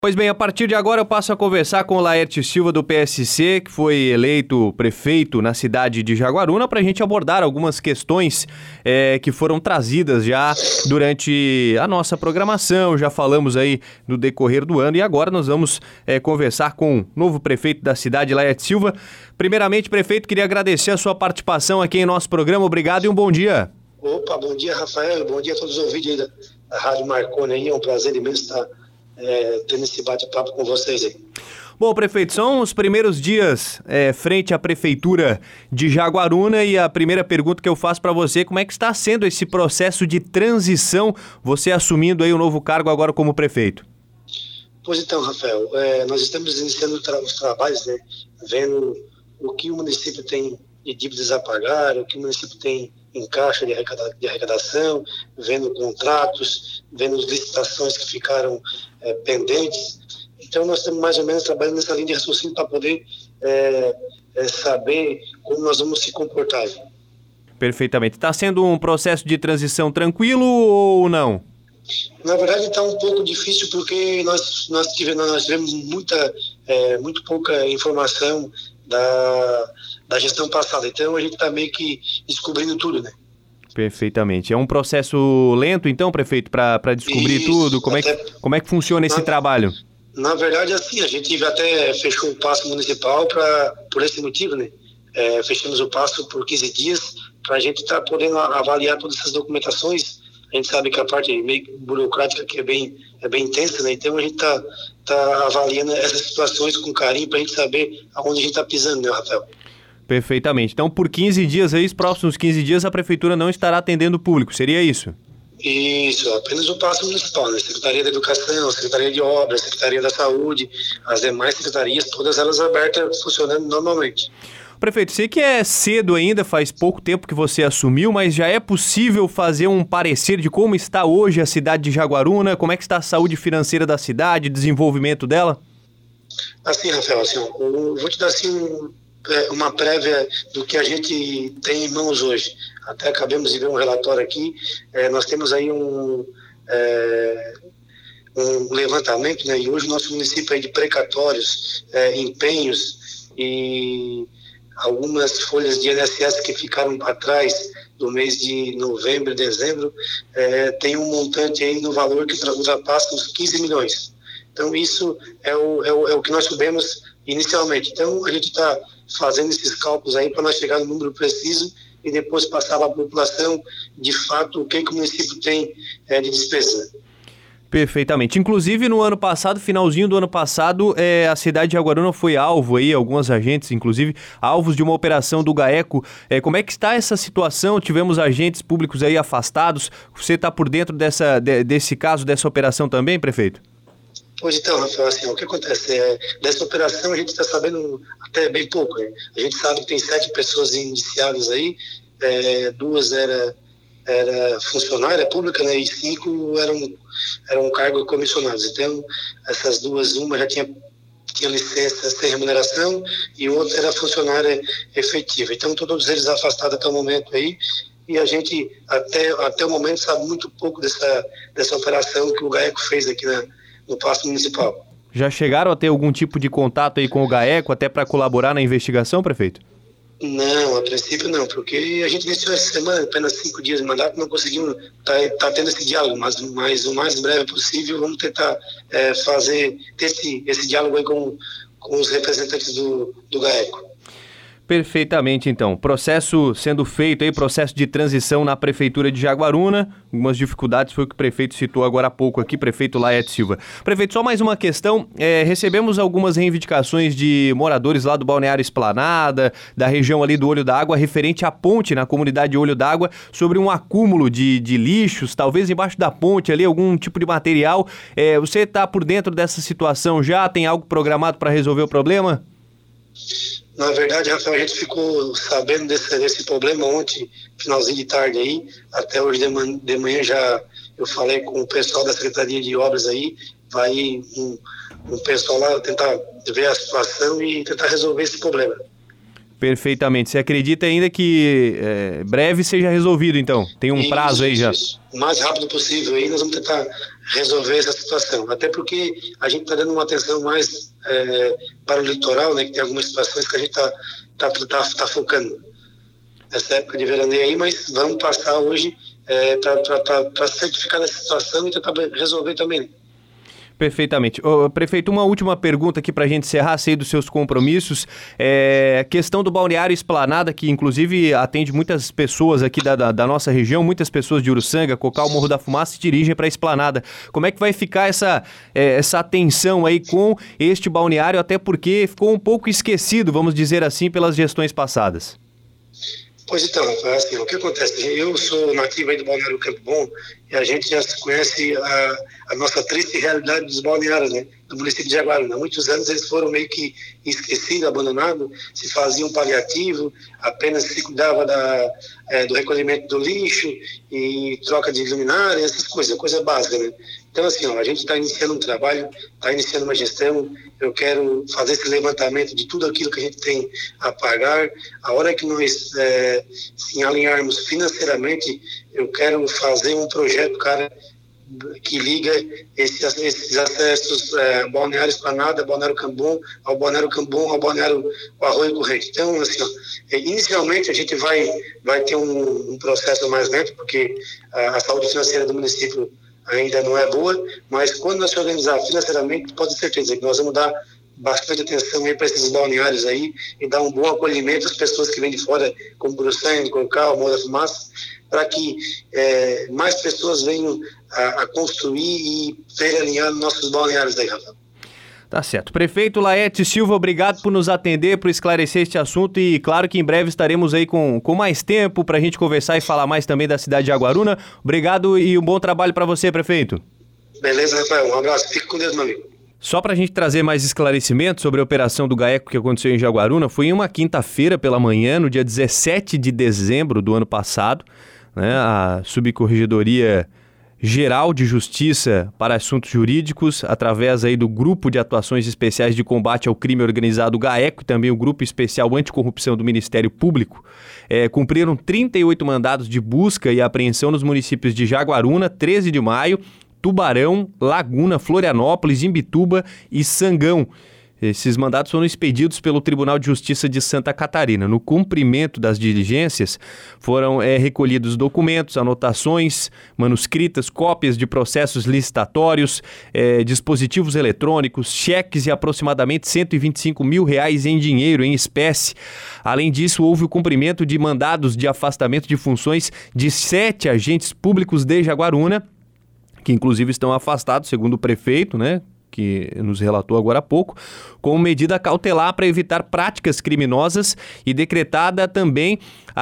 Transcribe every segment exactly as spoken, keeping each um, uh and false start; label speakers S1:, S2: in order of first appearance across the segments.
S1: Pois bem, a partir de agora eu passo a conversar com o Laertes Silva do P S C, que foi eleito prefeito na cidade de Jaguaruna, para a gente abordar algumas questões é, que foram trazidas já durante a nossa programação. Já falamos aí no decorrer do ano e agora nós vamos é, conversar com o novo prefeito da cidade, Laertes Silva. Primeiramente, prefeito, queria agradecer a sua participação aqui em nosso programa. Obrigado e um bom dia.
S2: Opa, bom dia, Rafael. Bom dia a todos os ouvintes da, da Rádio Marconi aí. É um prazer imenso estar É, tendo esse bate-papo com vocês aí.
S1: Bom, prefeito, são os primeiros dias é, frente à prefeitura de Jaguaruna e a primeira pergunta que eu faço para você, como é que está sendo esse processo de transição, você assumindo aí o novo cargo agora como prefeito?
S2: Pois então, Rafael, é, nós estamos iniciando tra- os trabalhos, né, vendo o que o município tem de dívidas a pagar, o que o município tem em caixa de, arrecada, de arrecadação, vendo contratos, vendo as licitações que ficaram é, pendentes. Então, nós estamos mais ou menos trabalhando nessa linha de raciocínio para poder é, é, saber como nós vamos se comportar.
S1: Perfeitamente. Está sendo um processo de transição tranquilo ou não?
S2: Na verdade, está um pouco difícil porque nós, nós, tivemos, nós tivemos muita, é, muito pouca informação da, da gestão passada. Então, a gente está meio que descobrindo tudo, né?
S1: Perfeitamente. É um processo lento, então, prefeito, para descobrir Isso, tudo? Como, até, é que, como é que funciona esse
S2: na,
S1: trabalho?
S2: Na verdade, assim, a gente até fechou o passo municipal pra, por esse motivo, né? É, fechamos o passo por quinze dias para a gente estar tá podendo avaliar todas essas documentações. A gente sabe que a parte meio burocrática que é bem, é bem intensa, né? Então a gente está tá avaliando essas situações com carinho para a gente saber aonde a gente está pisando, né, Rafael?
S1: Perfeitamente. Então, por quinze dias aí, os próximos quinze dias, a prefeitura não estará atendendo o público, seria isso?
S2: Isso, apenas o passo municipal, né? Secretaria da Educação, Secretaria de Obras, Secretaria da Saúde, as demais secretarias, todas elas abertas, funcionando normalmente.
S1: Prefeito, sei que é cedo ainda, faz pouco tempo que você assumiu, mas já é possível fazer um parecer de como está hoje a cidade de Jaguaruna, como é que está a saúde financeira da cidade, desenvolvimento dela?
S2: Assim, Rafael, assim, eu vou te dar assim, um, uma prévia do que a gente tem em mãos hoje. Até acabamos de ver um relatório aqui, é, nós temos aí um, é, um levantamento, né, e hoje o nosso município é de precatórios, é, empenhos e algumas folhas de I N S S que ficaram para trás do mês de novembro e dezembro, é, tem um montante aí no valor que ultrapassa os quinze milhões. Então isso é o, é o, é o que nós soubemos inicialmente. Então a gente está fazendo esses cálculos aí para nós chegar no número preciso e depois passar para a população de fato o que, que o município tem é, de despesa.
S1: Perfeitamente. Inclusive, no ano passado, finalzinho do ano passado, é, a cidade de Jaguaruna foi alvo aí, alguns agentes, inclusive, alvos de uma operação do GAECO. É, como é que está essa situação? Tivemos agentes públicos aí afastados. Você está por dentro dessa, de, desse caso, dessa operação também, prefeito?
S2: Pois então, Rafael, assim, o que acontece? É, dessa operação a gente está sabendo até bem pouco. Né? A gente sabe que tem sete pessoas indiciadas aí, é, duas eram era funcionária pública, né, e cinco eram, eram cargos comissionados. Então, essas duas, uma já tinha, tinha licença sem remuneração e outra era funcionária efetiva. Então, todos eles afastados até o momento aí, e a gente, até, até o momento, sabe muito pouco dessa, dessa operação que o GAECO fez aqui na, no Paço Municipal.
S1: Já chegaram a ter algum tipo de contato aí com o GAECO, até para colaborar na investigação, prefeito?
S2: Não, a princípio não, porque a gente iniciou essa semana, apenas cinco dias de mandato, não conseguimos estar tá, tá tendo esse diálogo, mas, mas o mais breve possível vamos tentar é, fazer, ter esse, esse diálogo aí com, com os representantes do, do GAECO.
S1: Perfeitamente, então. Processo sendo feito aí, processo de transição na Prefeitura de Jaguaruna. Algumas dificuldades foi o que o prefeito citou agora há pouco aqui, prefeito Laertes Silva. Prefeito, só mais uma questão. É, recebemos algumas reivindicações de moradores lá do Balneário Esplanada, da região ali do Olho d'Água, referente à ponte na comunidade Olho d'Água, sobre um acúmulo de, de lixos, talvez embaixo da ponte ali, algum tipo de material. É, você está por dentro dessa situação já? Tem algo programado para resolver o problema?
S2: Na verdade, Rafael, a gente ficou sabendo desse, desse problema ontem, finalzinho de tarde aí, até hoje de manhã, de manhã já eu falei com o pessoal da Secretaria de Obras aí, vai um, um pessoal lá tentar ver a situação e tentar resolver esse problema.
S1: Perfeitamente. Você acredita ainda que é, breve seja resolvido, então? Tem um
S2: isso,
S1: prazo aí já?
S2: Isso. O mais rápido possível aí, nós vamos tentar resolver essa situação. Até porque a gente está dando uma atenção mais é, para o litoral, né, que tem algumas situações que a gente está tá, tá, tá focando nessa época de veraneio aí, mas vamos passar hoje é, para certificar essa situação e tentar resolver também.
S1: Perfeitamente. Ô, prefeito, uma última pergunta aqui para a gente encerrar, sei dos seus compromissos. É, questão do Balneário Esplanada, que inclusive atende muitas pessoas aqui da, da, da nossa região, muitas pessoas de Uruçanga, Cocal, Morro da Fumaça, se dirigem para a Esplanada. Como é que vai ficar essa, é, essa atenção aí com este balneário, até porque ficou um pouco esquecido, vamos dizer assim, pelas gestões passadas?
S2: Pois então, assim, o que acontece? Eu sou nativo aí do Balneário Campo Bom e a gente já conhece a, a nossa triste realidade dos balneários, né, do município de Jaguaruna. Há muitos anos eles foram meio que esquecidos, abandonados, se fazia um paliativo, apenas se cuidava da, é, do recolhimento do lixo e troca de luminária, essas coisas, coisa básica, né? Então, assim, ó, a gente está iniciando um trabalho, está iniciando uma gestão, eu quero fazer esse levantamento de tudo aquilo que a gente tem a pagar. A hora que nós é, se alinharmos financeiramente, eu quero fazer um projeto, cara, que liga esses, esses acessos é, Balneário Esplanada, Balneário Cambom, ao Balneário Cambom, ao Balneário Arroio Corrente. Então, assim, ó, inicialmente a gente vai, vai ter um, um processo mais lento, porque a, a saúde financeira do município ainda não é boa, mas quando nós se organizar financeiramente, pode ter certeza que nós vamos dar bastante atenção aí para esses balneários aí e dar um bom acolhimento às pessoas que vêm de fora, como Uruçanga, Cocal, Morro da Fumaça, para que é, mais pessoas venham a, a construir e verem alinhando nossos balneários aí, Rafael.
S1: Tá certo. Prefeito Laerte Silva, obrigado por nos atender, por esclarecer este assunto e claro que em breve estaremos aí com, com mais tempo para a gente conversar e falar mais também da cidade de Jaguaruna. Obrigado e um bom trabalho para você, prefeito.
S2: Beleza, Rafael. Um abraço. Fique com Deus, meu amigo.
S1: Só para a gente trazer mais esclarecimentos sobre a operação do GAECO que aconteceu em Jaguaruna, foi em uma quinta-feira pela manhã, no dia dezessete de dezembro do ano passado, né, a Subcorregedoria Geral de Justiça para Assuntos Jurídicos, através aí do Grupo de Atuações Especiais de Combate ao Crime Organizado GAECO e também o Grupo Especial Anticorrupção do Ministério Público, é, cumpriram trinta e oito mandados de busca e apreensão nos municípios de Jaguaruna, treze de maio, Tubarão, Laguna, Florianópolis, Imbituba e Sangão. Esses mandados foram expedidos pelo Tribunal de Justiça de Santa Catarina. No cumprimento das diligências, foram é, recolhidos documentos, anotações, manuscritas, cópias de processos licitatórios, é, dispositivos eletrônicos, cheques e aproximadamente cento e vinte e cinco mil reais em dinheiro, em espécie. Além disso, houve o cumprimento de mandados de afastamento de funções de sete agentes públicos de Jaguaruna, que inclusive estão afastados, segundo o prefeito, né, que nos relatou agora há pouco, com medida cautelar para evitar práticas criminosas e decretada também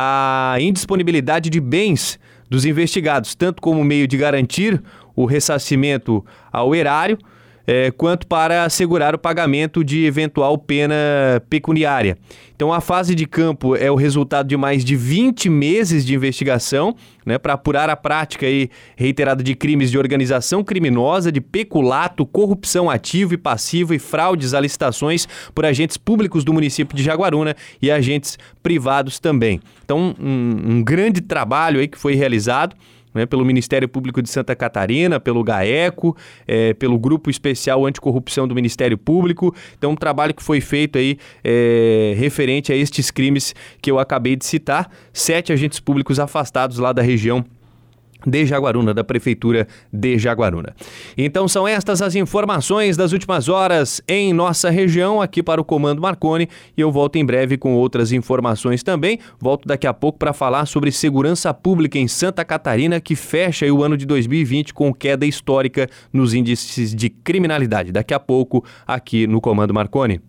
S1: a indisponibilidade de bens dos investigados, tanto como meio de garantir o ressarcimento ao erário, É, quanto para assegurar o pagamento de eventual pena pecuniária. Então, a fase de campo é o resultado de mais de vinte meses de investigação, né, para apurar a prática aí, reiterada de crimes de organização criminosa, de peculato, corrupção ativa e passiva e fraudes a licitações por agentes públicos do município de Jaguaruna e agentes privados também. Então, um, um grande trabalho aí que foi realizado, né, pelo Ministério Público de Santa Catarina, pelo GAECO, é, pelo Grupo Especial Anticorrupção do Ministério Público. Então, um trabalho que foi feito aí é, referente a estes crimes que eu acabei de citar. Sete agentes públicos afastados lá da região de Jaguaruna, da Prefeitura de Jaguaruna. Então são estas as informações das últimas horas em nossa região, aqui para o Comando Marconi, e eu volto em breve com outras informações também. Volto daqui a pouco para falar sobre segurança pública em Santa Catarina, que fecha o ano de dois mil e vinte com queda histórica nos índices de criminalidade. Daqui a pouco, aqui no Comando Marconi.